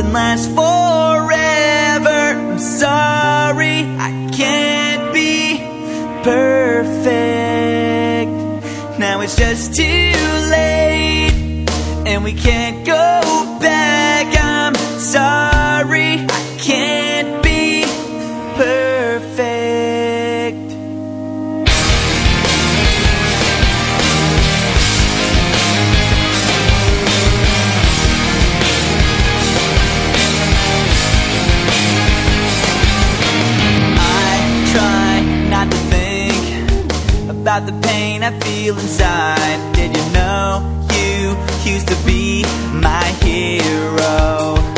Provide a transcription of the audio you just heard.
nothing lasts forever. I'm sorry, I can't be perfect. Now it's just too late, and we can't go back. I'm sorry, I can't be perfect. Not to think about the pain I feel inside. Did you know you used to be my hero?